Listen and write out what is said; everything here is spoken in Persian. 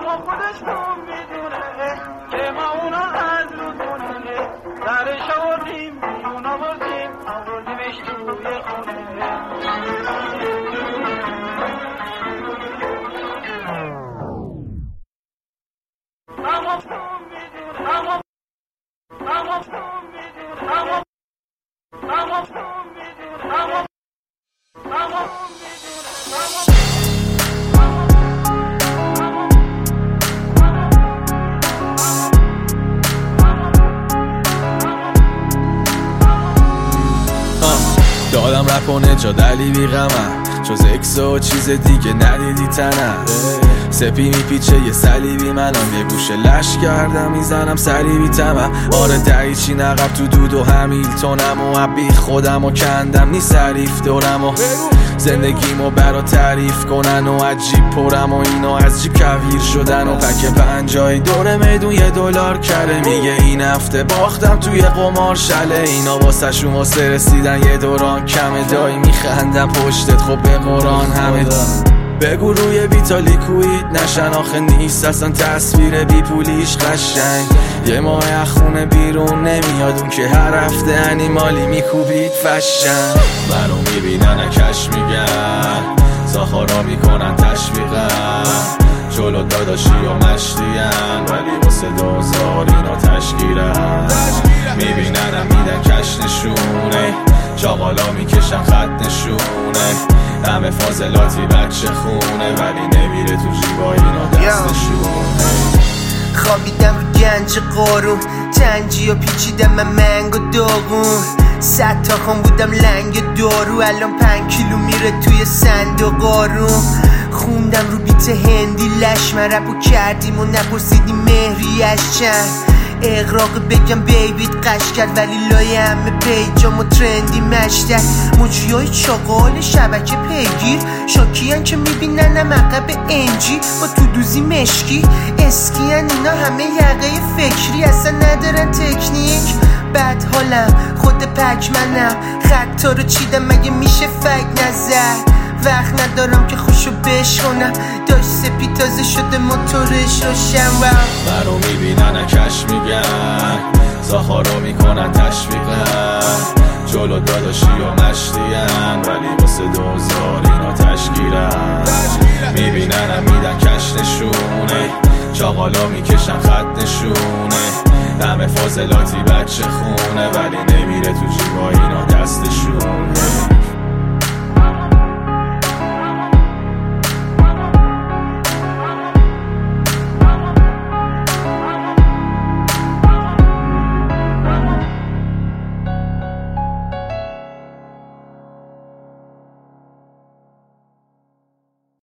اما خودش کن میدونه که ما اونا از رو دونه درش آوردیم بیرون آوردیمش توی خونه دادم رپ و نجات علی بی غمم جز اکس و چیز دیگه ندیدی تنم سپی میپیچه یه صلیبی منم یه گوشه لش کردم میزنم صلیبی تمم آره دریچی نقب تو دود و همیلتونم و عبی خودم و کندم نی صریف دورم و زندگیمو برا تعریف کنن و عجیب پرم و اینا از جیب کویر شدن و پک 50 دور میدون $1 کره میگه این هفته باختم توی قمار شله اینا واسه شون واسه رسیدن یه دوران کمه دایی میخندم پشتت خب به قرآن همه بگو روی بیتا لیکوید نشن آخه نیست اصلا تصویر بی پولیش قشنگ یه ماه خونه بیرون نمیاد اون که هر هفته انیمالی میکوبید فشن منو میبینن کش میگن زاخارا میکنن تشویقن جلو داداشی و مشتین ولی واسه دوزار اینا تشکیرن میبیننم میدن کش نشونه چاقالا میکشن خط نشونه همه فاضلاتی بچه خونه ولی نمیره تو جیبا اینا دستشونه خوابیدم رو گنج قارون تنجی و پیچیدم من منگ و داغون 100 تا خون بودم لنگ دارو الان 5 کیلو میره توی صندوق آروم خوندم رو بیت هندی لش من رپو کردیم و نپرسیدیم مهریش چند اقراق بگم بیبیت قش کرد ولی لای همه پیجام و ترندی مشتر موجیای چاقال شبکه پیگیر شاکیان که میبیننم عقب انجی با تو دوزی مشکی اسکیان اینا همه یقه فکری اصلا ندارن تکنیک بد حالم خود پک منم خطا رو چیدم مگه میشه فک نظر وقت ندارم که خوشو بشکنم داشت سپی تازه شده موتورش روشن منو میبینن کش میگن زاخارو میکنن تشویقن جلو داداشی و مشتین ولی واسه دوزار اینا تشکیرن میبیننم میدن کش نشونه چاقالا میکشن خط نشونه همه فاضلاتی بچه خونه ولی نمیره تو جیبا اینا دستشونه